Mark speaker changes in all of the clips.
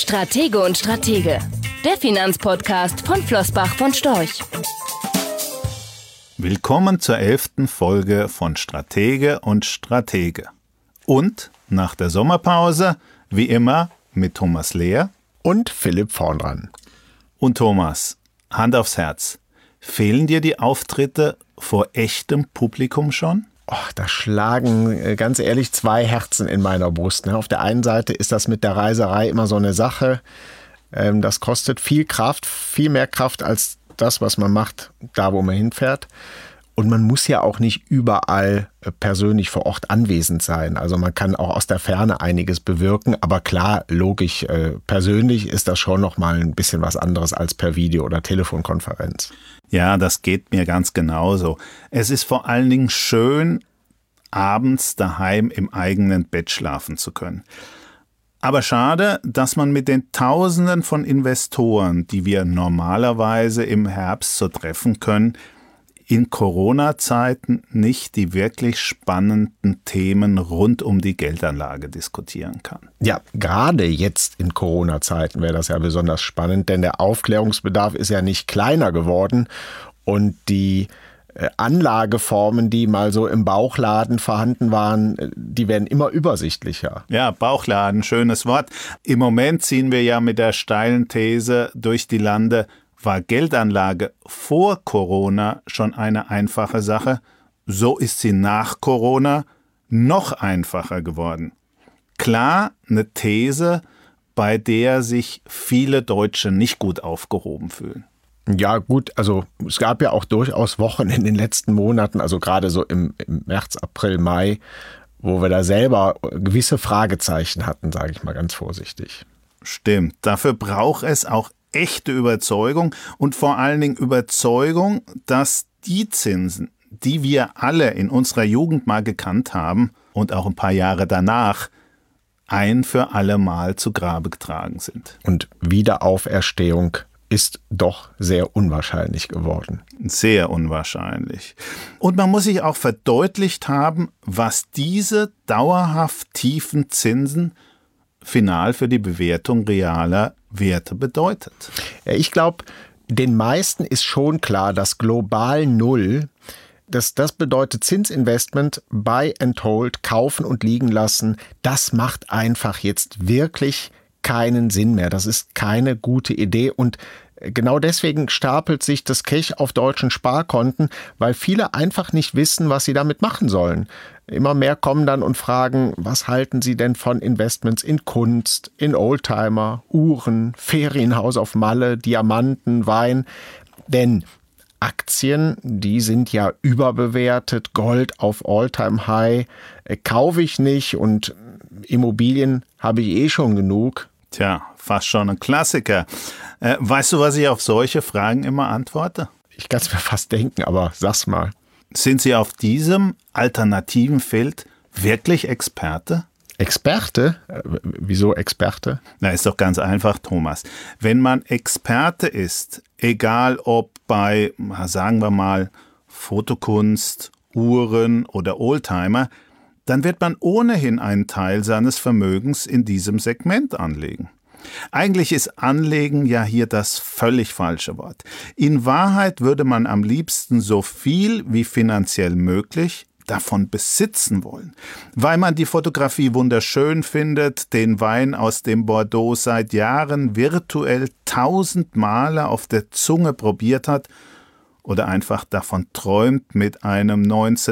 Speaker 1: Stratege und Stratege, der Finanzpodcast von Flossbach von Storch.
Speaker 2: Willkommen zur 11. Folge von Stratege und Stratege. Und nach der Sommerpause, wie immer, mit Thomas Lehr
Speaker 3: und Philipp Vorndran.
Speaker 2: Und Thomas, Hand aufs Herz, fehlen dir die Auftritte vor echtem Publikum schon?
Speaker 3: Da schlagen, ganz ehrlich, zwei Herzen in meiner Brust. Auf der einen Seite ist das mit der Reiserei immer so eine Sache. Das kostet viel Kraft, viel mehr Kraft als das, was man macht, da wo man hinfährt. Und man muss ja auch nicht überall persönlich vor Ort anwesend sein. Also man kann auch aus der Ferne einiges bewirken. Aber klar, logisch, persönlich ist das schon noch mal ein bisschen was anderes als per Video- oder Telefonkonferenz.
Speaker 2: Ja, das geht mir ganz genauso. Es ist vor allen Dingen schön, abends daheim im eigenen Bett schlafen zu können. Aber schade, dass man mit den Tausenden von Investoren, die wir normalerweise im Herbst so treffen können, in Corona-Zeiten nicht die wirklich spannenden Themen rund um die Geldanlage diskutieren kann.
Speaker 3: Ja, gerade jetzt in Corona-Zeiten wäre das ja besonders spannend, denn der Aufklärungsbedarf ist ja nicht kleiner geworden und die Anlageformen, die mal so im Bauchladen vorhanden waren, die werden immer übersichtlicher.
Speaker 2: Ja, Bauchladen, schönes Wort. Im Moment ziehen wir ja mit der steilen These durch die Lande, war Geldanlage vor Corona schon eine einfache Sache, so ist sie nach Corona noch einfacher geworden. Klar, eine These, bei der sich viele Deutsche nicht gut aufgehoben fühlen.
Speaker 3: Ja gut, also es gab ja auch durchaus Wochen in den letzten Monaten, also gerade so im März, April, Mai, wo wir da selber gewisse Fragezeichen hatten, sage ich mal ganz vorsichtig.
Speaker 2: Stimmt, dafür braucht es auch echte Überzeugung und vor allen Dingen Überzeugung, dass die Zinsen, die wir alle in unserer Jugend mal gekannt haben und auch ein paar Jahre danach, ein für alle Mal zu Grabe getragen sind.
Speaker 3: Und Wiederauferstehung ist doch sehr unwahrscheinlich geworden.
Speaker 2: Sehr unwahrscheinlich. Und man muss sich auch verdeutlicht haben, was diese dauerhaft tiefen Zinsen final für die Bewertung realer Werte bedeutet.
Speaker 3: Ja, ich glaube, den meisten ist schon klar, dass global Null, das bedeutet Zinsinvestment, Buy and Hold, kaufen und liegen lassen, das macht einfach jetzt wirklich keinen Sinn mehr. Das ist keine gute Idee und genau deswegen stapelt sich das Cash auf deutschen Sparkonten, weil viele einfach nicht wissen, was sie damit machen sollen. Immer mehr kommen dann und fragen, was halten Sie denn von Investments in Kunst, in Oldtimer, Uhren, Ferienhaus auf Malle, Diamanten, Wein? Denn Aktien, die sind ja überbewertet, Gold auf All-Time-High, kaufe ich nicht und Immobilien habe ich schon genug.
Speaker 2: Tja, fast schon ein Klassiker. Weißt du, was ich auf solche Fragen immer antworte?
Speaker 3: Ich kann es mir fast denken, aber sag's mal.
Speaker 2: Sind Sie auf diesem alternativen Feld wirklich Experte?
Speaker 3: Experte? Wieso Experte?
Speaker 2: Na, ist doch ganz einfach, Thomas. Wenn man Experte ist, egal ob bei, sagen wir mal, Fotokunst, Uhren oder Oldtimer, dann wird man ohnehin einen Teil seines Vermögens in diesem Segment anlegen. Eigentlich ist Anlegen ja hier das völlig falsche Wort. In Wahrheit würde man am liebsten so viel wie finanziell möglich davon besitzen wollen, weil man die Fotografie wunderschön findet, den Wein aus dem Bordeaux seit Jahren virtuell 1000 Male auf der Zunge probiert hat oder einfach davon träumt, mit einem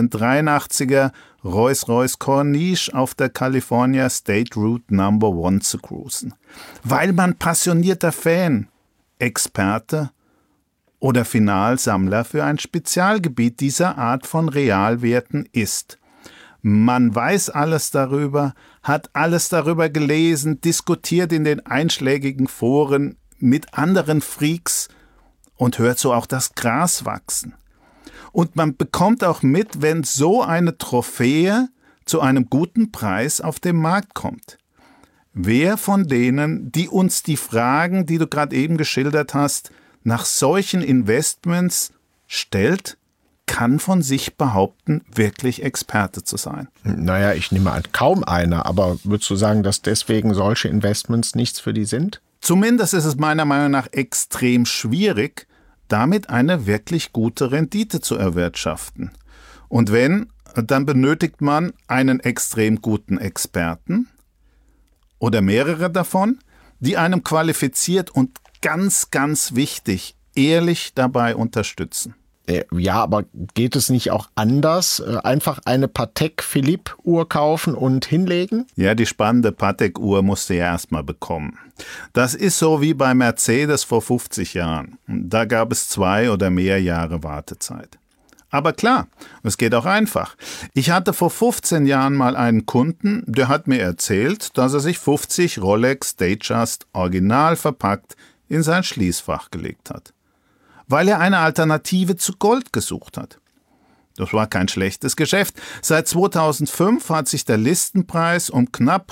Speaker 2: 1983er Rolls-Royce Corniche auf der California State Route No. 1 zu cruisen. Weil man passionierter Fan, Experte oder Finalsammler für ein Spezialgebiet dieser Art von Realwerten ist. Man weiß alles darüber, hat alles darüber gelesen, diskutiert in den einschlägigen Foren mit anderen Freaks und hört so auch das Gras wachsen. Und man bekommt auch mit, wenn so eine Trophäe zu einem guten Preis auf den Markt kommt. Wer von denen, die uns die Fragen, die du gerade eben geschildert hast, nach solchen Investments stellt, kann von sich behaupten, wirklich Experte zu sein?
Speaker 3: Naja, ich nehme an, kaum einer. Aber würdest du sagen, dass deswegen solche Investments nichts für die sind?
Speaker 2: Zumindest ist es meiner Meinung nach extrem schwierig, damit eine wirklich gute Rendite zu erwirtschaften. Und wenn, dann benötigt man einen extrem guten Experten oder mehrere davon, die einem qualifiziert und ganz, ganz wichtig, ehrlich dabei unterstützen.
Speaker 3: Ja, aber geht es nicht auch anders? Einfach eine Patek Philippe Uhr kaufen und hinlegen?
Speaker 2: Ja, die spannende Patek Uhr musst du ja erstmal bekommen. Das ist so wie bei Mercedes vor 50 Jahren. Da gab es 2 oder mehr Jahre Wartezeit. Aber klar, es geht auch einfach. Ich hatte vor 15 Jahren mal einen Kunden, der hat mir erzählt, dass er sich 50 Rolex Datejust original verpackt in sein Schließfach gelegt hat, weil er eine Alternative zu Gold gesucht hat. Das war kein schlechtes Geschäft. Seit 2005 hat sich der Listenpreis um knapp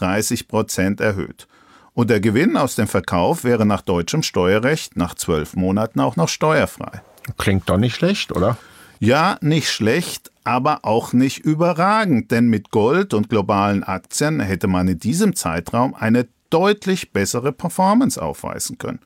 Speaker 2: 130% erhöht. Und der Gewinn aus dem Verkauf wäre nach deutschem Steuerrecht nach 12 Monaten auch noch steuerfrei.
Speaker 3: Klingt doch nicht schlecht, oder?
Speaker 2: Ja, nicht schlecht, aber auch nicht überragend, denn mit Gold und globalen Aktien hätte man in diesem Zeitraum eine deutlich bessere Performance aufweisen können.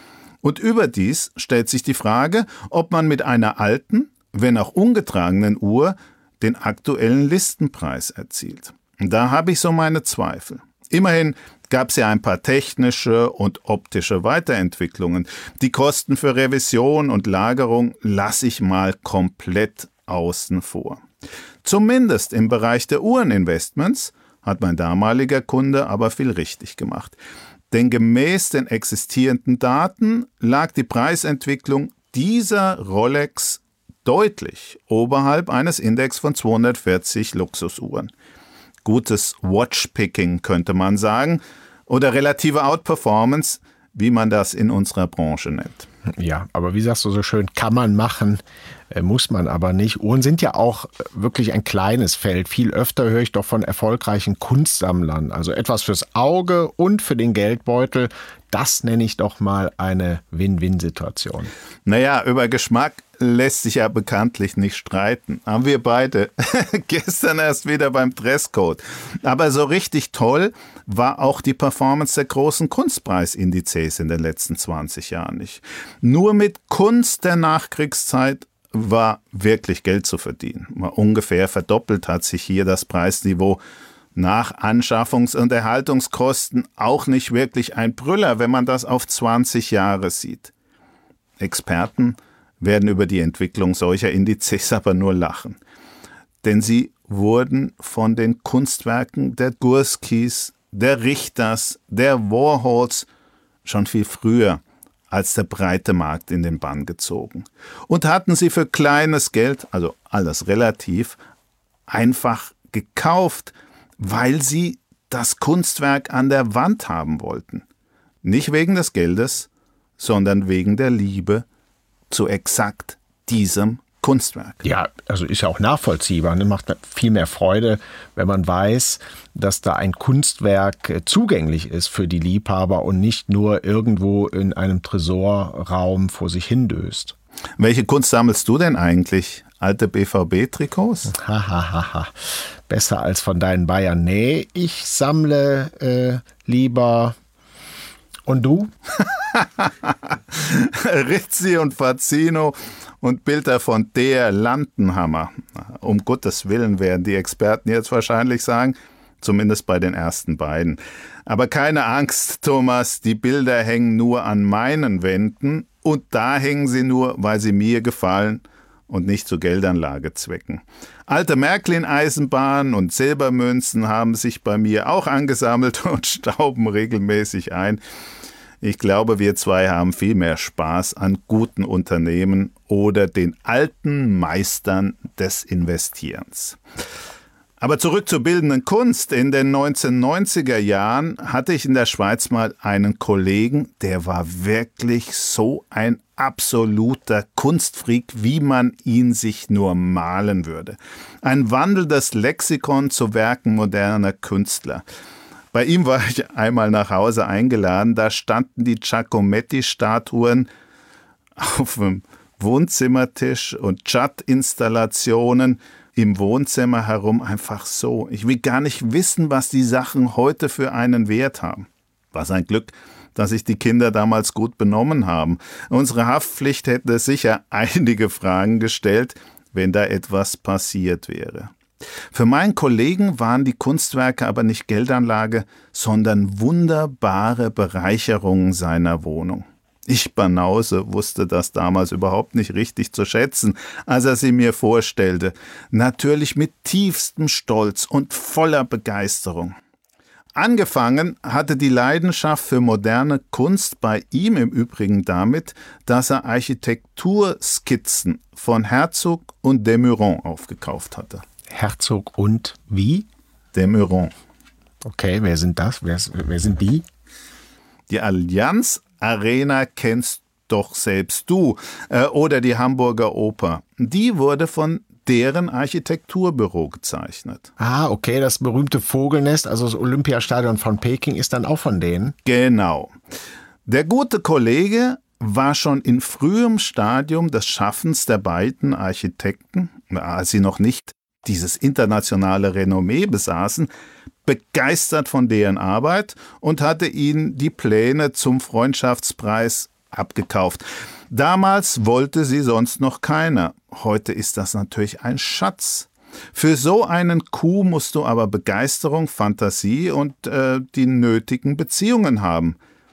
Speaker 2: Und überdies stellt sich die Frage, ob man mit einer alten, wenn auch ungetragenen Uhr den aktuellen Listenpreis erzielt. Und da habe ich so meine Zweifel. Immerhin gab es ja ein paar technische und optische Weiterentwicklungen. Die Kosten für Revision und Lagerung lasse ich mal komplett außen vor. Zumindest im Bereich der Uhreninvestments hat mein damaliger Kunde aber viel richtig gemacht. Denn gemäß den existierenden Daten lag die Preisentwicklung dieser Rolex deutlich oberhalb eines Index von 240 Luxusuhren. Gutes Watchpicking könnte man sagen, oder relative Outperformance, wie man das in unserer Branche nennt.
Speaker 3: Ja, aber wie sagst du so schön, kann man machen, muss man aber nicht. Uhren sind ja auch wirklich ein kleines Feld. Viel öfter höre ich doch von erfolgreichen Kunstsammlern. Also etwas fürs Auge und für den Geldbeutel. Das nenne ich doch mal eine Win-Win-Situation.
Speaker 2: Naja, über Geschmack lässt sich ja bekanntlich nicht streiten. Haben wir beide gestern erst wieder beim Dresscode. Aber so richtig toll war auch die Performance der großen Kunstpreisindizes in den letzten 20 Jahren nicht. Nur mit Kunst der Nachkriegszeit war wirklich Geld zu verdienen. Mal ungefähr verdoppelt hat sich hier das Preisniveau. Nach Anschaffungs- und Erhaltungskosten auch nicht wirklich ein Brüller, wenn man das auf 20 Jahre sieht. Experten werden über die Entwicklung solcher Indizes aber nur lachen. Denn sie wurden von den Kunstwerken der Gurskis, der Richters, der Warhols schon viel früher als der breite Markt in den Bann gezogen. Und hatten sie für kleines Geld, also alles relativ, einfach gekauft, weil sie das Kunstwerk an der Wand haben wollten. Nicht wegen des Geldes, sondern wegen der Liebe zu exakt diesem Kunstwerk.
Speaker 3: Ja, also ist ja auch nachvollziehbar. Ne? Macht viel mehr Freude, wenn man weiß, dass da ein Kunstwerk zugänglich ist für die Liebhaber und nicht nur irgendwo in einem Tresorraum vor sich hindöst.
Speaker 2: Welche Kunst sammelst du denn eigentlich? Alte BVB-Trikots?
Speaker 3: Hahaha. Besser als von deinen Bayern. Nee, ich sammle lieber. Und du?
Speaker 2: Rizzi und Fazzino und Bilder von der Landenhammer. Um Gottes Willen werden die Experten jetzt wahrscheinlich sagen, zumindest bei den ersten beiden. Aber keine Angst, Thomas, die Bilder hängen nur an meinen Wänden und da hängen sie nur, weil sie mir gefallen und nicht zu Geldanlagezwecken. Alte Märklin-Eisenbahnen und Silbermünzen haben sich bei mir auch angesammelt und stauben regelmäßig ein. Ich glaube, wir zwei haben viel mehr Spaß an guten Unternehmen oder den alten Meistern des Investierens. Aber zurück zur bildenden Kunst. In den 1990er Jahren hatte ich in der Schweiz mal einen Kollegen, der war wirklich so ein absoluter Kunstfreak, wie man ihn sich nur malen würde. Ein wandelndes Lexikon zu Werken moderner Künstler. Bei ihm war ich einmal nach Hause eingeladen, da standen die Giacometti-Statuen auf dem Wohnzimmertisch und Chat-Installationen im Wohnzimmer herum einfach so. Ich will gar nicht wissen, was die Sachen heute für einen Wert haben. Was ein Glück, dass sich die Kinder damals gut benommen haben. Unsere Haftpflicht hätte sicher einige Fragen gestellt, wenn da etwas passiert wäre. Für meinen Kollegen waren die Kunstwerke aber nicht Geldanlage, sondern wunderbare Bereicherungen seiner Wohnung. Ich, Banause, wusste das damals überhaupt nicht richtig zu schätzen, als er sie mir vorstellte. Natürlich mit tiefstem Stolz und voller Begeisterung. Angefangen hatte die Leidenschaft für moderne Kunst bei ihm im Übrigen damit, dass er Architekturskizzen von Herzog und de Meuron aufgekauft hatte.
Speaker 3: Herzog und wie?
Speaker 2: De Meuron.
Speaker 3: Okay, wer sind das? Wer sind die?
Speaker 2: Die Allianz Arena kennst doch selbst du. Oder die Hamburger Oper. Die wurde von deren Architekturbüro gezeichnet.
Speaker 3: Ah, okay, das berühmte Vogelnest, also das Olympiastadion von Peking, ist dann auch von denen?
Speaker 2: Genau. Der gute Kollege war schon in frühem Stadium des Schaffens der beiden Architekten, als sie noch nicht dieses internationale Renommee besaßen, begeistert von deren Arbeit und hatte ihnen die Pläne zum Freundschaftspreis abgekauft. Damals wollte sie sonst noch keiner. Heute ist das natürlich ein Schatz. Für so einen Coup musst du aber Begeisterung, Fantasie und die nötigen Beziehungen haben.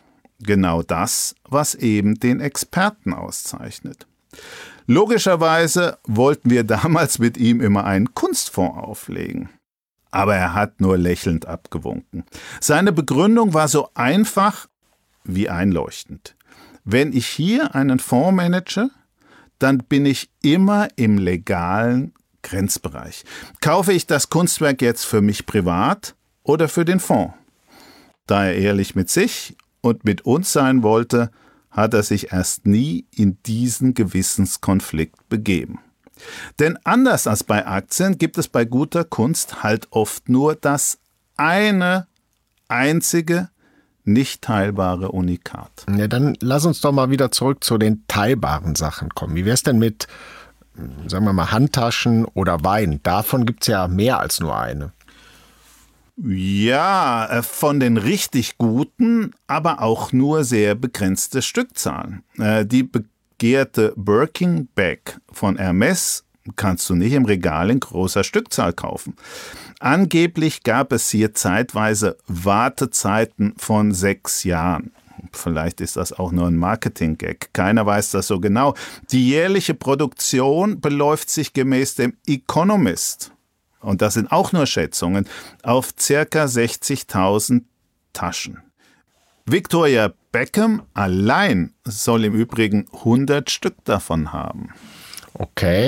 Speaker 2: Genau das, was eben den Experten auszeichnet. Logischerweise wollten wir damals mit ihm immer einen Kunstfonds auflegen. Aber er hat nur lächelnd abgewunken. Seine Begründung war so einfach wie einleuchtend. Wenn ich hier einen Fonds manage, dann bin ich immer im legalen Grenzbereich. Kaufe ich das Kunstwerk jetzt für mich privat oder für den Fonds? Da er ehrlich mit sich und mit uns sein wollte, hat er sich erst nie in diesen Gewissenskonflikt begeben. Denn anders als bei Aktien gibt es bei guter Kunst halt oft nur das eine einzige, nicht teilbare Unikat.
Speaker 3: Ja, dann lass uns doch mal wieder zurück zu den teilbaren Sachen kommen. Wie wäre es denn mit, sagen wir mal, Handtaschen oder Wein? Davon gibt es ja mehr als nur eine.
Speaker 2: Ja, von den richtig guten, aber auch nur sehr begrenzte Stückzahlen. Die begehrte Birkin Bag von Hermes kannst du nicht im Regal in großer Stückzahl kaufen. Angeblich gab es hier zeitweise Wartezeiten von 6 Jahren. Vielleicht ist das auch nur ein Marketing-Gag. Keiner weiß das so genau. Die jährliche Produktion beläuft sich gemäß dem Economist, und das sind auch nur Schätzungen, auf ca. 60.000 Taschen. Victoria Beckham allein soll im Übrigen 100 Stück davon haben.
Speaker 3: Okay.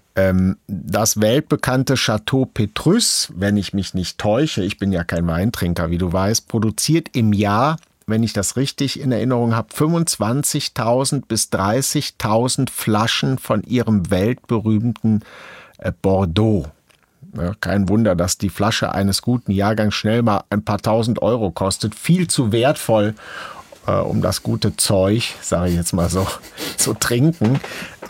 Speaker 3: Das weltbekannte Chateau Petrus, wenn ich mich nicht täusche, ich bin ja kein Weintrinker, wie du weißt, produziert im Jahr, wenn ich das richtig in Erinnerung habe, 25.000 bis 30.000 Flaschen von ihrem weltberühmten Bordeaux. Ja, kein Wunder, dass die Flasche eines guten Jahrgangs schnell mal ein paar tausend Euro kostet. Viel zu wertvoll, um das gute Zeug, sage ich jetzt mal so, zu trinken.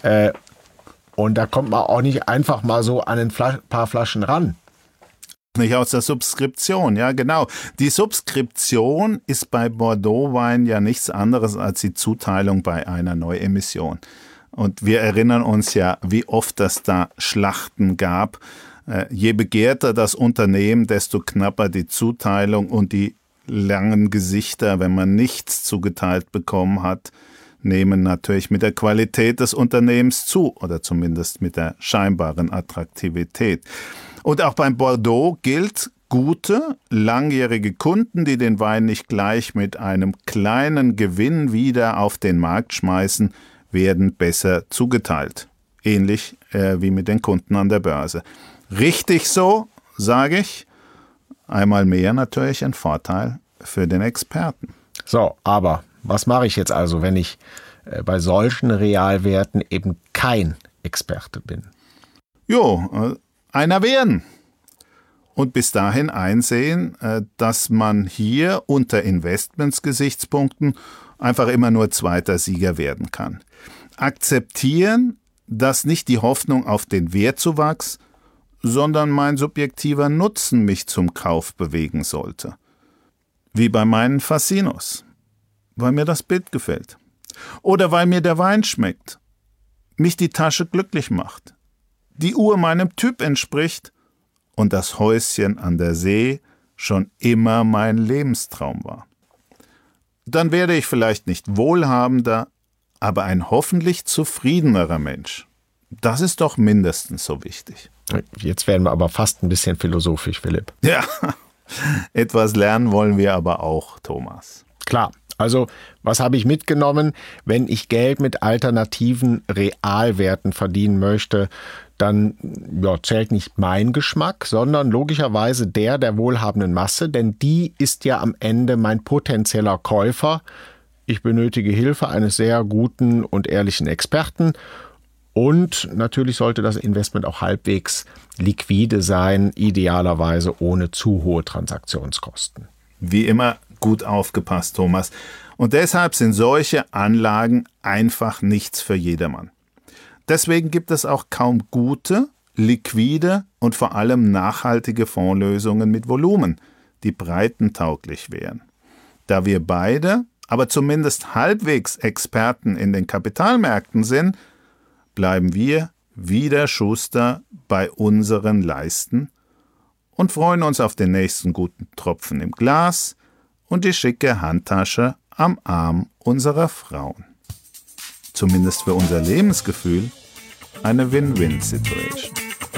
Speaker 3: Und da kommt man auch nicht einfach mal so an ein paar Flaschen ran.
Speaker 2: Nicht aus der Subskription, ja genau. Die Subskription ist bei Bordeaux-Wein ja nichts anderes als die Zuteilung bei einer Neuemission. Und wir erinnern uns ja, wie oft es da Schlachten gab. Je begehrter das Unternehmen, desto knapper die Zuteilung und die langen Gesichter, wenn man nichts zugeteilt bekommen hat, nehmen natürlich mit der Qualität des Unternehmens zu oder zumindest mit der scheinbaren Attraktivität. Und auch beim Bordeaux gilt, gute, langjährige Kunden, die den Wein nicht gleich mit einem kleinen Gewinn wieder auf den Markt schmeißen, werden besser zugeteilt. Ähnlich wie mit den Kunden an der Börse. Richtig so, sage ich. Einmal mehr natürlich ein Vorteil für den Experten.
Speaker 3: So, aber was mache ich jetzt also, wenn ich bei solchen Realwerten eben kein Experte bin?
Speaker 2: Jo, einer werden. Und bis dahin einsehen, dass man hier unter Investmentsgesichtspunkten einfach immer nur zweiter Sieger werden kann. Akzeptieren, dass nicht die Hoffnung auf den Wertzuwachs, sondern mein subjektiver Nutzen mich zum Kauf bewegen sollte. Wie bei meinen Fassinos. weil mir das Bild gefällt. Oder weil mir der Wein schmeckt, mich die Tasche glücklich macht, die Uhr meinem Typ entspricht und das Häuschen an der See schon immer mein Lebenstraum war. Dann werde ich vielleicht nicht wohlhabender, aber ein hoffentlich zufriedenerer Mensch. Das ist doch mindestens so wichtig.
Speaker 3: Jetzt werden wir aber fast ein bisschen philosophisch, Philipp.
Speaker 2: Ja, etwas lernen wollen wir aber auch, Thomas.
Speaker 3: Klar. Also, was habe ich mitgenommen? Wenn ich Geld mit alternativen Realwerten verdienen möchte, dann zählt nicht mein Geschmack, sondern logischerweise der wohlhabenden Masse, denn die ist ja am Ende mein potenzieller Käufer. Ich benötige Hilfe eines sehr guten und ehrlichen Experten. Und natürlich sollte das Investment auch halbwegs liquide sein, idealerweise ohne zu hohe Transaktionskosten.
Speaker 2: Wie immer gut aufgepasst, Thomas. Und deshalb sind solche Anlagen einfach nichts für jedermann. Deswegen gibt es auch kaum gute, liquide und vor allem nachhaltige Fondslösungen mit Volumen, die breitentauglich wären. Da wir beide, aber zumindest halbwegs Experten in den Kapitalmärkten sind, bleiben wir wie der Schuster bei unseren Leisten und freuen uns auf den nächsten guten Tropfen im Glas und die schicke Handtasche am Arm unserer Frauen. Zumindest für unser Lebensgefühl eine Win-Win-Situation.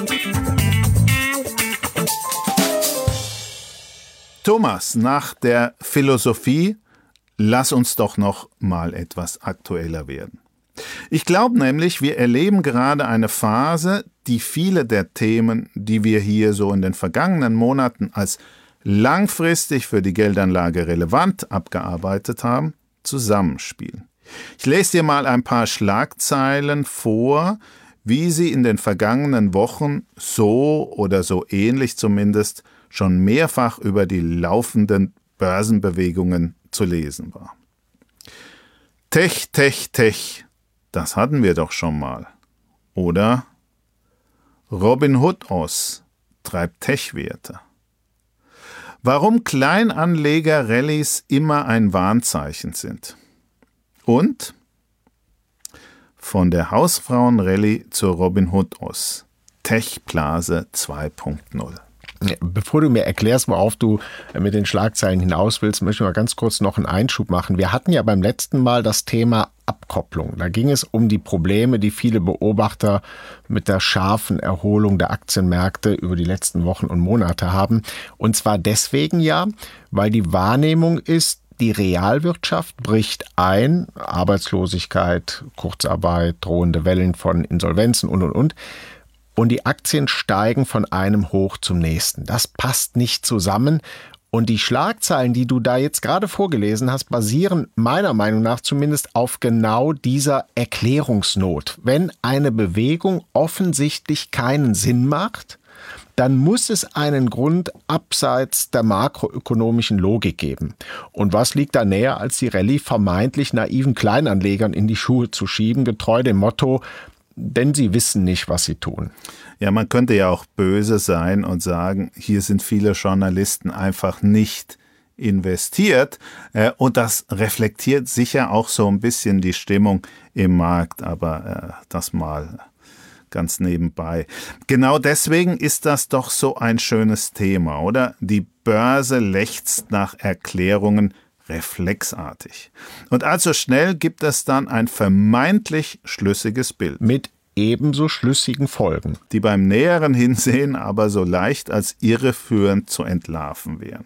Speaker 2: Thomas, nach der Philosophie, lass uns doch noch mal etwas aktueller werden. Ich glaube nämlich, wir erleben gerade eine Phase, die viele der Themen, die wir hier so in den vergangenen Monaten als langfristig für die Geldanlage relevant abgearbeitet haben, zusammenspielen. Ich lese dir mal ein paar Schlagzeilen vor, wie sie in den vergangenen Wochen so oder so ähnlich zumindest schon mehrfach über die laufenden Börsenbewegungen zu lesen war. Tech, Tech, Tech. Das hatten wir doch schon mal. Oder Robinhood Oz treibt Tech-Werte. Warum Kleinanleger-Rallyes immer ein Warnzeichen sind. Und von der Hausfrauen-Rallye zur Robinhood Oz. Tech-Blase 2.0.
Speaker 3: Bevor du mir erklärst, worauf du mit den Schlagzeilen hinaus willst, möchte ich mal ganz kurz noch einen Einschub machen. Wir hatten ja beim letzten Mal das Thema Abkopplung. Da ging es um die Probleme, die viele Beobachter mit der scharfen Erholung der Aktienmärkte über die letzten Wochen und Monate haben. Und zwar deswegen weil die Wahrnehmung ist, die Realwirtschaft bricht ein, Arbeitslosigkeit, Kurzarbeit, drohende Wellen von Insolvenzen und. Und die Aktien steigen von einem Hoch zum nächsten. Das passt nicht zusammen. Und die Schlagzeilen, die du da jetzt gerade vorgelesen hast, basieren meiner Meinung nach zumindest auf genau dieser Erklärungsnot. Wenn eine Bewegung offensichtlich keinen Sinn macht, dann muss es einen Grund abseits der makroökonomischen Logik geben. Und was liegt da näher, als die Rallye vermeintlich naiven Kleinanlegern in die Schuhe zu schieben, getreu dem Motto, denn sie wissen nicht, was sie tun.
Speaker 2: Ja, man könnte ja auch böse sein und sagen, hier sind viele Journalisten einfach nicht investiert. Und das reflektiert sicher auch so ein bisschen die Stimmung im Markt, aber das mal ganz nebenbei. Genau deswegen ist das doch so ein schönes Thema, oder? Die Börse lechzt nach Erklärungen reflexartig. Und allzu schnell gibt es dann ein vermeintlich schlüssiges Bild.
Speaker 3: Mit ebenso schlüssigen Folgen.
Speaker 2: Die beim näheren Hinsehen aber so leicht als irreführend zu entlarven wären.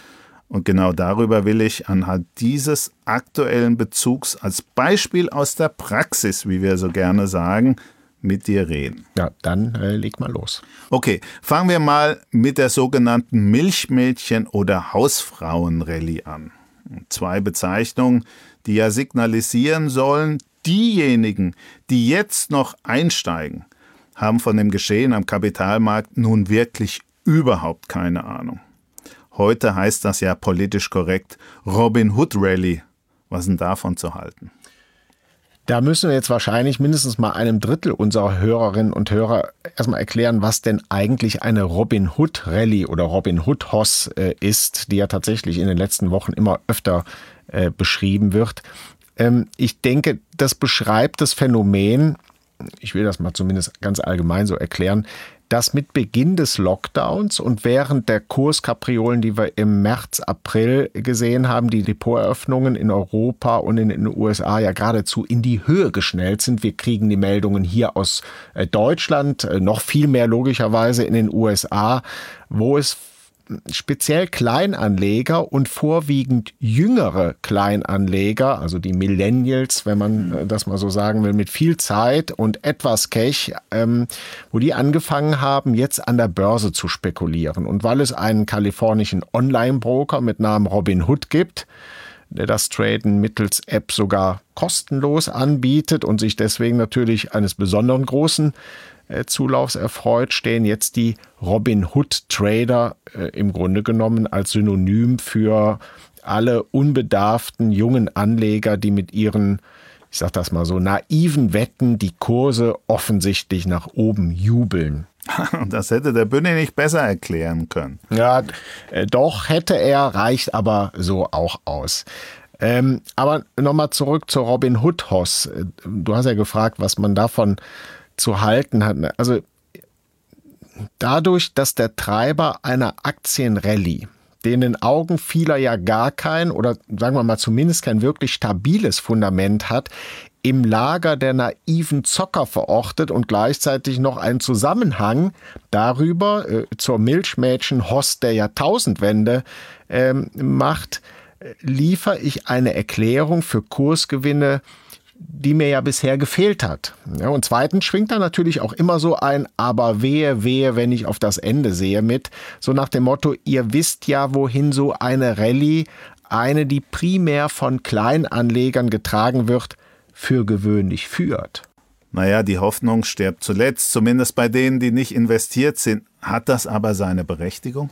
Speaker 2: Und genau darüber will ich anhand dieses aktuellen Bezugs als Beispiel aus der Praxis, wie wir so gerne sagen, mit dir reden.
Speaker 3: Ja, dann leg mal los.
Speaker 2: Okay, fangen wir mal mit der sogenannten Milchmädchen- oder Hausfrauen-Rallye an. 2 Bezeichnungen, die ja signalisieren sollen, diejenigen, die jetzt noch einsteigen, haben von dem Geschehen am Kapitalmarkt nun wirklich überhaupt keine Ahnung. Heute heißt das ja politisch korrekt Robinhood Rallye. Was ist denn davon zu halten?
Speaker 3: Da müssen wir jetzt wahrscheinlich mindestens mal einem Drittel unserer Hörerinnen und Hörer erstmal erklären, was denn eigentlich eine Robin Hood Rallye oder Robin Hood Hoss ist, die ja tatsächlich in den letzten Wochen immer öfter beschrieben wird. Ich denke, das beschreibt das Phänomen, ich will das mal zumindest ganz allgemein so erklären, dass mit Beginn des Lockdowns und während der Kurskapriolen, die wir im März, April gesehen haben, die Depoteröffnungen in Europa und in den USA ja geradezu in die Höhe geschnellt sind. Wir kriegen die Meldungen hier aus Deutschland, noch viel mehr logischerweise in den USA, wo es speziell Kleinanleger und vorwiegend jüngere Kleinanleger, also die Millennials, wenn man das mal so sagen will, mit viel Zeit und etwas Cash, wo die angefangen haben, jetzt an der Börse zu spekulieren. Und weil es einen kalifornischen Online-Broker mit Namen Robinhood gibt, der das Traden mittels App sogar kostenlos anbietet und sich deswegen natürlich eines besonderen großen Zulaufs erfreut, stehen jetzt die Robinhood-Trader im Grunde genommen als Synonym für alle unbedarften jungen Anleger, die mit ihren, ich sag das mal so, naiven Wetten die Kurse offensichtlich nach oben jubeln.
Speaker 2: Das hätte der Bünni nicht besser erklären können.
Speaker 3: Ja, doch hätte er, reicht aber so auch aus. Aber nochmal zurück zur Robin Hood Hoss. Du hast ja gefragt, was man davon zu halten hat. Also dadurch, dass der Treiber einer Aktienrallye, den in den Augen vieler ja gar kein oder sagen wir mal zumindest kein wirklich stabiles Fundament hat, im Lager der naiven Zocker verortet und gleichzeitig noch einen Zusammenhang darüber zur Milchmädchen-Hoss der Jahrtausendwende macht, liefere ich eine Erklärung für Kursgewinne, die mir ja bisher gefehlt hat. Ja, und zweitens schwingt da natürlich auch immer so ein aber wehe, wenn ich auf das Ende sehe mit, so nach dem Motto, ihr wisst ja, wohin so eine Rallye, eine, die primär von Kleinanlegern getragen wird, für gewöhnlich führt.
Speaker 2: Naja, die Hoffnung stirbt zuletzt, zumindest bei denen, die nicht investiert sind. Hat das aber seine Berechtigung?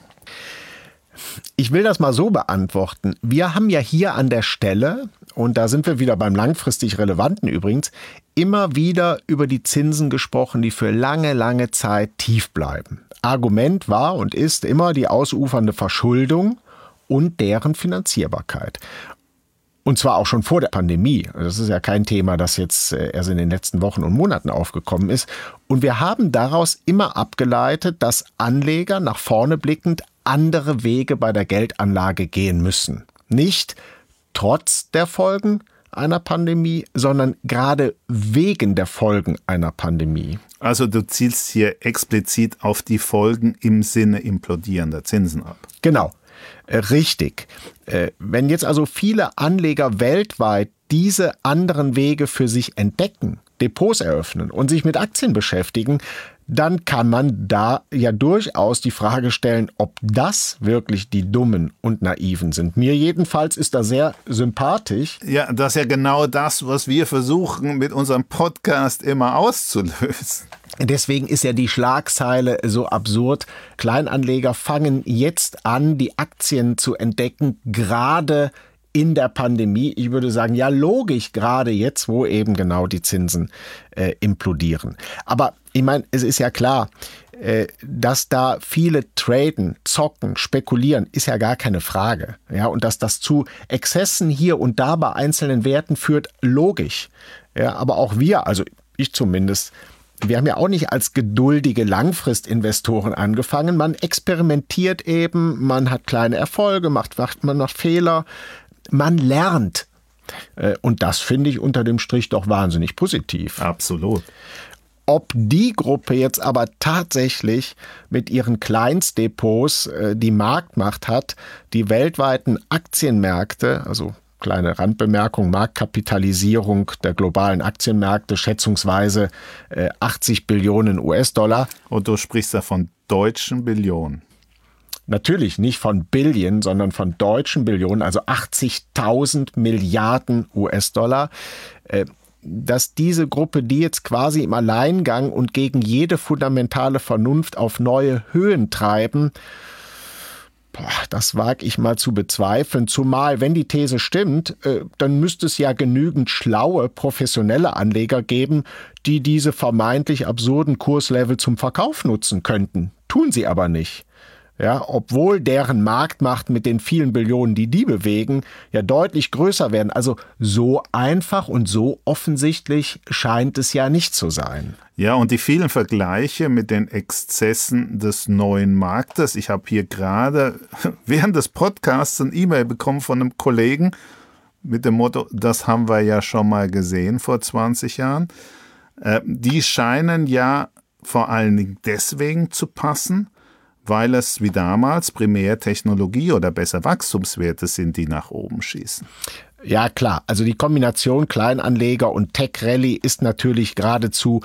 Speaker 3: Ich will das mal so beantworten. Wir haben ja hier an der Stelle, und da sind wir wieder beim langfristig Relevanten übrigens, immer wieder über die Zinsen gesprochen, die für lange, lange Zeit tief bleiben. Argument war und ist immer die ausufernde Verschuldung und deren Finanzierbarkeit. Und zwar auch schon vor der Pandemie. Das ist ja kein Thema, das jetzt erst in den letzten Wochen und Monaten aufgekommen ist. Und wir haben daraus immer abgeleitet, dass Anleger nach vorne blickend andere Wege bei der Geldanlage gehen müssen. Nicht trotz der Folgen einer Pandemie, sondern gerade wegen der Folgen einer Pandemie.
Speaker 2: Also du zielst hier explizit auf die Folgen im Sinne implodierender Zinsen ab.
Speaker 3: Genau. Richtig. Wenn jetzt also viele Anleger weltweit diese anderen Wege für sich entdecken, Depots eröffnen und sich mit Aktien beschäftigen, dann kann man da ja durchaus die Frage stellen, ob das wirklich die Dummen und Naiven sind. Mir jedenfalls ist das sehr sympathisch.
Speaker 2: Ja, das ist ja genau das, was wir versuchen mit unserem Podcast immer auszulösen.
Speaker 3: Deswegen ist ja die Schlagzeile so absurd. Kleinanleger fangen jetzt an, die Aktien zu entdecken, gerade in der Pandemie. Ich würde sagen, ja logisch, gerade jetzt, wo eben genau die Zinsen implodieren. Aber ich meine, es ist ja klar, dass da viele traden, zocken, spekulieren, ist ja gar keine Frage. Ja, und dass das zu Exzessen hier und da bei einzelnen Werten führt, logisch. Ja, aber auch wir, also ich zumindest, wir haben ja auch nicht als geduldige Langfristinvestoren angefangen. Man experimentiert eben, man hat kleine Erfolge, man macht Fehler, man lernt. Und das finde ich unter dem Strich doch wahnsinnig positiv.
Speaker 2: Absolut.
Speaker 3: Ob die Gruppe jetzt aber tatsächlich mit ihren Kleinstdepots die Marktmacht hat, die weltweiten Aktienmärkte, also kleine Randbemerkung, Marktkapitalisierung der globalen Aktienmärkte, schätzungsweise 80 Billionen US-Dollar.
Speaker 2: Und du sprichst da von deutschen Billionen.
Speaker 3: Natürlich nicht von Billionen, sondern von deutschen Billionen, also 80.000 Milliarden US-Dollar. Dass diese Gruppe, die jetzt quasi im Alleingang und gegen jede fundamentale Vernunft auf neue Höhen treiben, Das wage ich mal zu bezweifeln, zumal, wenn die These stimmt, dann müsste es ja genügend schlaue, professionelle Anleger geben, die diese vermeintlich absurden Kurslevel zum Verkauf nutzen könnten. Tun sie aber nicht. Ja, obwohl deren Marktmacht mit den vielen Billionen, die bewegen, ja deutlich größer werden. Also so einfach und so offensichtlich scheint es ja nicht zu sein.
Speaker 2: Ja, und die vielen Vergleiche mit den Exzessen des neuen Marktes. Ich habe hier gerade während des Podcasts ein E-Mail bekommen von einem Kollegen mit dem Motto, das haben wir ja schon mal gesehen vor 20 Jahren. Die scheinen ja vor allen Dingen deswegen zu passen, weil es wie damals primär Technologie oder besser Wachstumswerte sind, die nach oben schießen.
Speaker 3: Ja klar, also die Kombination Kleinanleger und Tech-Rallye ist natürlich geradezu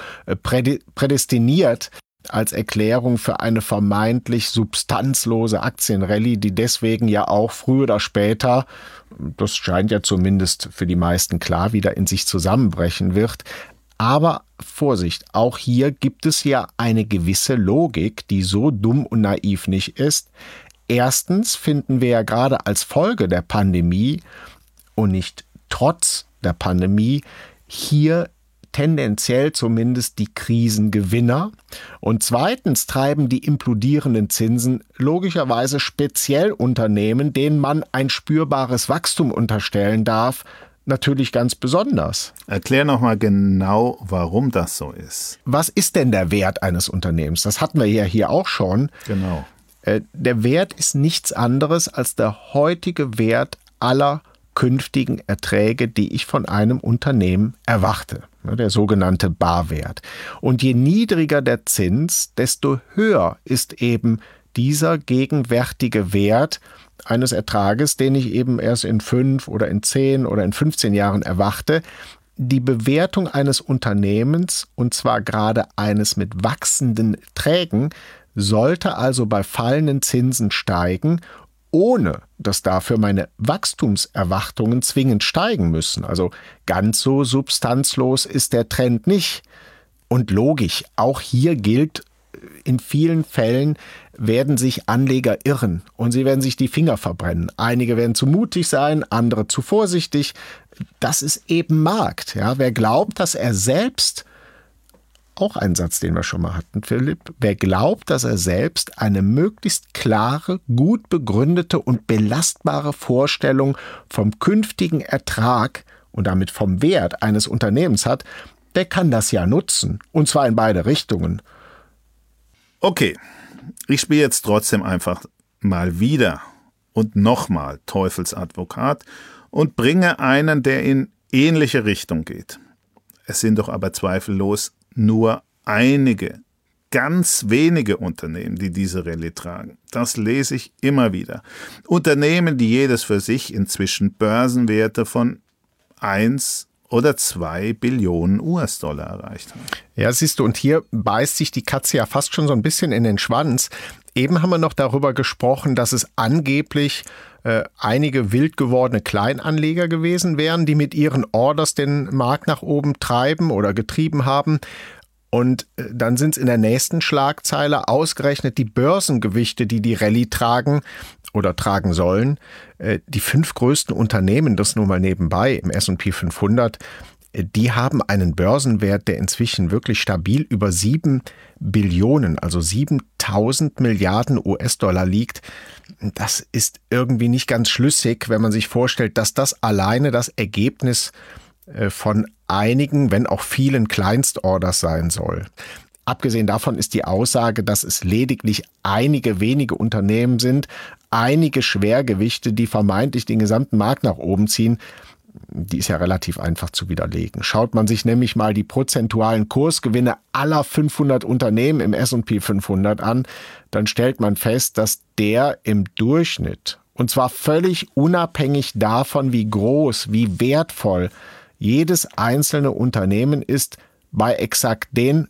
Speaker 3: prädestiniert als Erklärung für eine vermeintlich substanzlose Aktienrallye, die deswegen ja auch früher oder später, das scheint ja zumindest für die meisten klar, wieder in sich zusammenbrechen wird. Aber Vorsicht, auch hier gibt es ja eine gewisse Logik, die so dumm und naiv nicht ist. Erstens finden wir ja gerade als Folge der Pandemie und nicht trotz der Pandemie hier tendenziell zumindest die Krisengewinner. Und zweitens treiben die implodierenden Zinsen logischerweise speziell Unternehmen, denen man ein spürbares Wachstum unterstellen darf, natürlich ganz besonders.
Speaker 2: Erklär nochmal genau, warum das so ist.
Speaker 3: Was ist denn der Wert eines Unternehmens? Das hatten wir ja hier auch schon.
Speaker 2: Genau.
Speaker 3: Der Wert ist nichts anderes als der heutige Wert aller künftigen Erträge, die ich von einem Unternehmen erwarte. Der sogenannte Barwert. Und je niedriger der Zins, desto höher ist eben dieser gegenwärtige Wert eines Ertrages, den ich eben erst in 5 oder in 10 oder in 15 Jahren erwarte. Die Bewertung eines Unternehmens, und zwar gerade eines mit wachsenden Erträgen, sollte also bei fallenden Zinsen steigen, ohne dass dafür meine Wachstumserwartungen zwingend steigen müssen. Also ganz so substanzlos ist der Trend nicht. Und logisch, auch hier gilt, in vielen Fällen werden sich Anleger irren und sie werden sich die Finger verbrennen. Einige werden zu mutig sein, andere zu vorsichtig. Das ist eben Markt. Ja, wer glaubt, dass er selbst, auch ein Satz, den wir schon mal hatten, Philipp, wer glaubt, dass er selbst eine möglichst klare, gut begründete und belastbare Vorstellung vom künftigen Ertrag und damit vom Wert eines Unternehmens hat, der kann das ja nutzen. Und zwar in beide Richtungen.
Speaker 2: Okay, ich spiele jetzt trotzdem einfach mal wieder und nochmal Teufelsadvokat und bringe einen, der in ähnliche Richtung geht. Es sind doch aber zweifellos nur einige, ganz wenige Unternehmen, die diese Rallye tragen. Das lese ich immer wieder. Unternehmen, die jedes für sich inzwischen Börsenwerte von 1 oder 2 Billionen US-Dollar erreicht haben.
Speaker 3: Ja, siehst du, und hier beißt sich die Katze ja fast schon so ein bisschen in den Schwanz. Eben haben wir noch darüber gesprochen, dass es angeblich einige wild gewordene Kleinanleger gewesen wären, die mit ihren Orders den Markt nach oben treiben oder getrieben haben. Und dann sind es in der nächsten Schlagzeile ausgerechnet die Börsengewichte, die Rallye tragen oder tragen sollen. Die 5 größten Unternehmen, das nur mal nebenbei im S&P 500, die haben einen Börsenwert, der inzwischen wirklich stabil über 7 Billionen, also 7.000 Milliarden US-Dollar liegt. Das ist irgendwie nicht ganz schlüssig, wenn man sich vorstellt, dass das alleine das Ergebnis von einigen, wenn auch vielen Kleinstorders sein soll. Abgesehen davon ist die Aussage, dass es lediglich einige wenige Unternehmen sind, einige Schwergewichte, die vermeintlich den gesamten Markt nach oben ziehen, die ist ja relativ einfach zu widerlegen. Schaut man sich nämlich mal die prozentualen Kursgewinne aller 500 Unternehmen im S&P 500 an, dann stellt man fest, dass der im Durchschnitt, und zwar völlig unabhängig davon, wie groß, wie wertvoll jedes einzelne Unternehmen ist, bei exakt den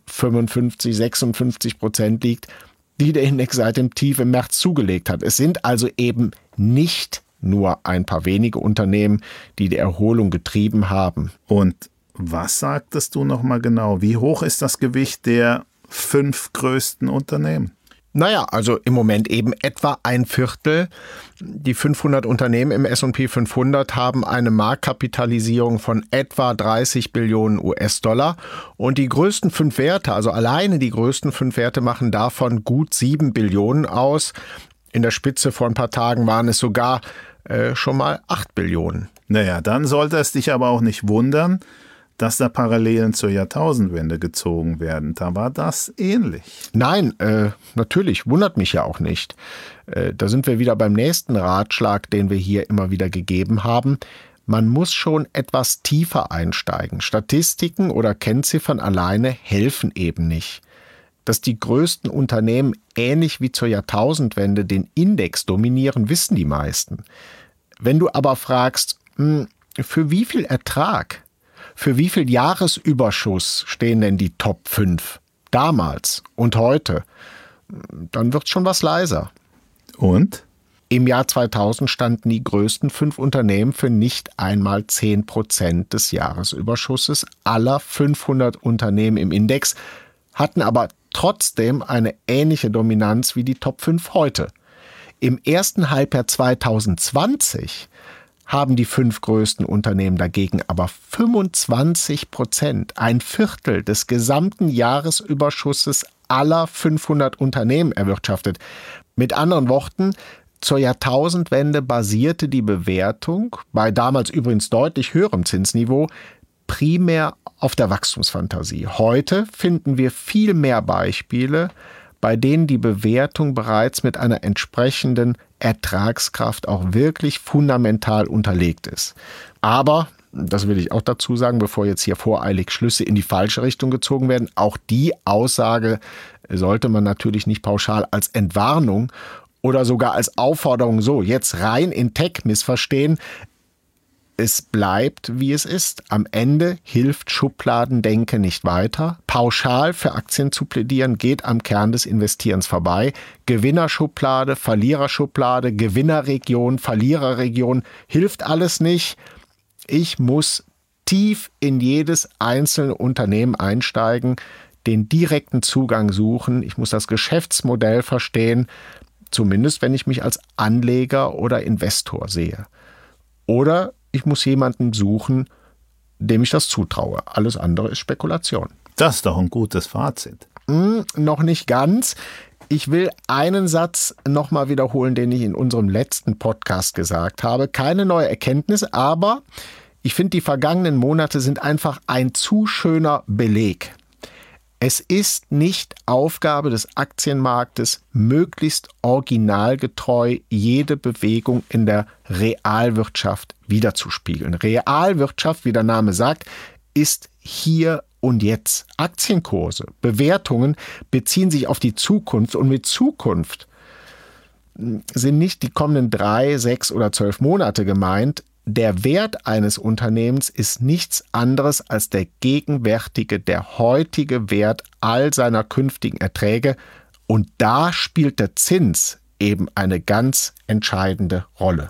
Speaker 3: 55-56% liegt, die der Index seit dem Tief im März zugelegt hat. Es sind also eben nicht nur ein paar wenige Unternehmen, die Erholung getrieben haben.
Speaker 2: Und was sagtest du nochmal genau? Wie hoch ist das Gewicht der 5 größten Unternehmen?
Speaker 3: Naja, also im Moment eben etwa ein Viertel. Die 500 Unternehmen im S&P 500 haben eine Marktkapitalisierung von etwa 30 Billionen US-Dollar. Und die größten 5 Werte, also alleine die größten 5 Werte, machen davon gut 7 Billionen aus. In der Spitze vor ein paar Tagen waren es sogar schon mal 8 Billionen.
Speaker 2: Naja, dann sollte es dich aber auch nicht wundern, dass da Parallelen zur Jahrtausendwende gezogen werden. Da war das ähnlich.
Speaker 3: Nein, natürlich, wundert mich ja auch nicht. Da sind wir wieder beim nächsten Ratschlag, den wir hier immer wieder gegeben haben. Man muss schon etwas tiefer einsteigen. Statistiken oder Kennziffern alleine helfen eben nicht. Dass die größten Unternehmen ähnlich wie zur Jahrtausendwende den Index dominieren, wissen die meisten. Wenn du aber fragst, für wie viel Ertrag, für wie viel Jahresüberschuss stehen denn die Top 5 damals und heute, dann wird schon was leiser.
Speaker 2: Und?
Speaker 3: Im Jahr 2000 standen die größten 5 Unternehmen für nicht einmal 10% des Jahresüberschusses aller 500 Unternehmen im Index, hatten aber trotzdem eine ähnliche Dominanz wie die Top 5 heute. Im ersten Halbjahr 2020 haben die 5 größten Unternehmen dagegen aber 25%, ein Viertel des gesamten Jahresüberschusses aller 500 Unternehmen erwirtschaftet. Mit anderen Worten, zur Jahrtausendwende basierte die Bewertung, bei damals übrigens deutlich höherem Zinsniveau, primär auf der Wachstumsfantasie. Heute finden wir viel mehr Beispiele, bei denen die Bewertung bereits mit einer entsprechenden Ertragskraft auch wirklich fundamental unterlegt ist. Aber, das will ich auch dazu sagen, bevor jetzt hier voreilig Schlüsse in die falsche Richtung gezogen werden, auch die Aussage sollte man natürlich nicht pauschal als Entwarnung oder sogar als Aufforderung so jetzt rein in Tech missverstehen. Es bleibt, wie es ist. Am Ende hilft Schubladendenken nicht weiter. Pauschal für Aktien zu plädieren, geht am Kern des Investierens vorbei. Gewinnerschublade, Verliererschublade, Gewinnerregion, Verliererregion, hilft alles nicht. Ich muss tief in jedes einzelne Unternehmen einsteigen, den direkten Zugang suchen. Ich muss das Geschäftsmodell verstehen, zumindest wenn ich mich als Anleger oder Investor sehe. Oder ich muss jemanden suchen, dem ich das zutraue. Alles andere ist Spekulation.
Speaker 2: Das ist doch ein gutes Fazit.
Speaker 3: Noch nicht ganz. Ich will einen Satz nochmal wiederholen, den ich in unserem letzten Podcast gesagt habe. Keine neue Erkenntnis, aber ich finde, die vergangenen Monate sind einfach ein zu schöner Beleg. Es ist nicht Aufgabe des Aktienmarktes, möglichst originalgetreu jede Bewegung in der Realwirtschaft widerzuspiegeln. Realwirtschaft, wie der Name sagt, ist hier und jetzt. Aktienkurse, Bewertungen beziehen sich auf die Zukunft und mit Zukunft sind nicht die kommenden 3, 6 oder 12 Monate gemeint. Der Wert eines Unternehmens ist nichts anderes als der gegenwärtige, der heutige Wert all seiner künftigen Erträge. Und da spielt der Zins eben eine ganz entscheidende Rolle.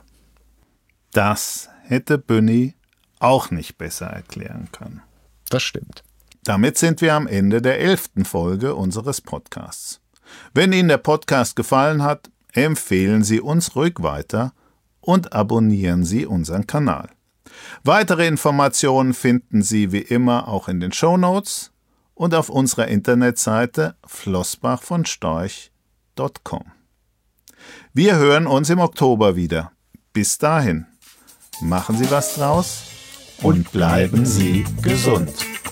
Speaker 2: Das hätte Bünni auch nicht besser erklären können.
Speaker 3: Das stimmt.
Speaker 2: Damit sind wir am Ende der 11. Folge unseres Podcasts. Wenn Ihnen der Podcast gefallen hat, empfehlen Sie uns ruhig weiter und abonnieren Sie unseren Kanal. Weitere Informationen finden Sie wie immer auch in den Shownotes und auf unserer Internetseite flossbachvonstorch.com. Wir hören uns im Oktober wieder. Bis dahin, machen Sie was draus und bleiben Sie gesund.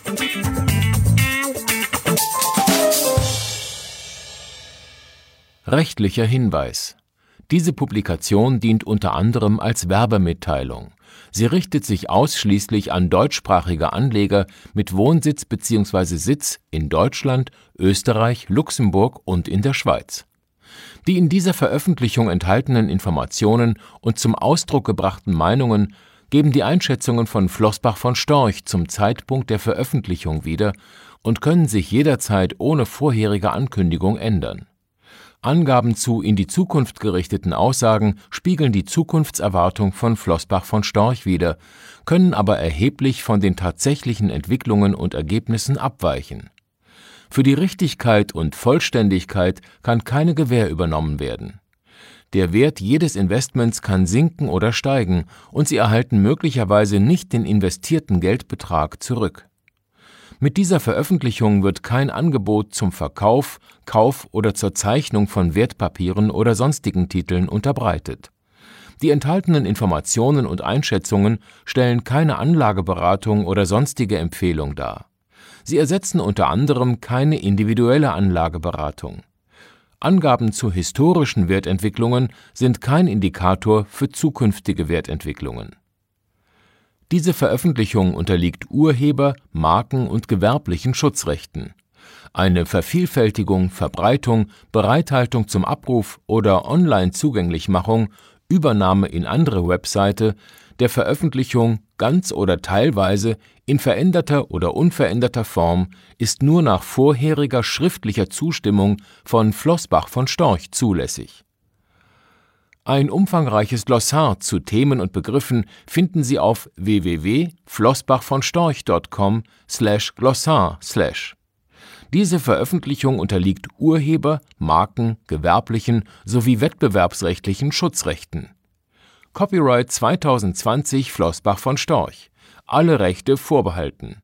Speaker 4: Rechtlicher Hinweis. Diese Publikation dient unter anderem als Werbemitteilung. Sie richtet sich ausschließlich an deutschsprachige Anleger mit Wohnsitz bzw. Sitz in Deutschland, Österreich, Luxemburg und in der Schweiz. Die in dieser Veröffentlichung enthaltenen Informationen und zum Ausdruck gebrachten Meinungen geben die Einschätzungen von Flossbach von Storch zum Zeitpunkt der Veröffentlichung wieder und können sich jederzeit ohne vorherige Ankündigung ändern. Angaben zu in die Zukunft gerichteten Aussagen spiegeln die Zukunftserwartung von Flossbach von Storch wider, können aber erheblich von den tatsächlichen Entwicklungen und Ergebnissen abweichen. Für die Richtigkeit und Vollständigkeit kann keine Gewähr übernommen werden. Der Wert jedes Investments kann sinken oder steigen und Sie erhalten möglicherweise nicht den investierten Geldbetrag zurück. Mit dieser Veröffentlichung wird kein Angebot zum Verkauf, Kauf oder zur Zeichnung von Wertpapieren oder sonstigen Titeln unterbreitet. Die enthaltenen Informationen und Einschätzungen stellen keine Anlageberatung oder sonstige Empfehlung dar. Sie ersetzen unter anderem keine individuelle Anlageberatung. Angaben zu historischen Wertentwicklungen sind kein Indikator für zukünftige Wertentwicklungen. Diese Veröffentlichung unterliegt Urheber-, Marken- und gewerblichen Schutzrechten. Eine Vervielfältigung, Verbreitung, Bereithaltung zum Abruf oder Online-Zugänglichmachung, Übernahme in andere Webseite, der Veröffentlichung ganz oder teilweise in veränderter oder unveränderter Form ist nur nach vorheriger schriftlicher Zustimmung von Flossbach von Storch zulässig. Ein umfangreiches Glossar zu Themen und Begriffen finden Sie auf www.flossbachvonstorch.com/glossar/. Diese Veröffentlichung unterliegt Urheber-, Marken-, gewerblichen sowie wettbewerbsrechtlichen Schutzrechten. Copyright 2020 Flossbach von Storch. Alle Rechte vorbehalten.